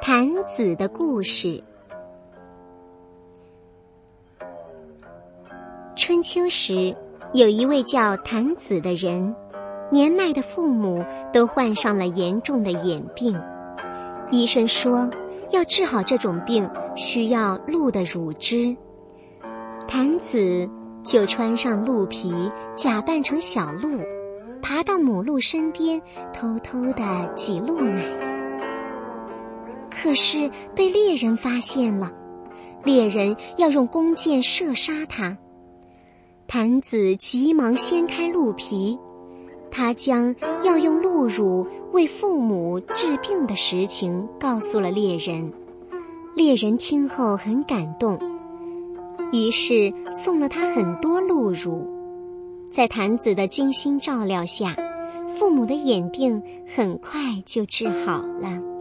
坛子的故事。春秋时，有一位叫坛子的人，年迈的父母都患上了严重的眼病。医生说，要治好这种病，需要鹿的乳汁。坛子就穿上鹿皮，假扮成小鹿，爬到母鹿身边，偷偷地挤鹿奶。可是被猎人发现了，猎人要用弓箭射杀他。坛子急忙掀开鹿皮，他将要用鹿乳为父母治病的实情告诉了猎人。猎人听后很感动，于是送了他很多鹿乳。在坛子的精心照料下，父母的眼病很快就治好了。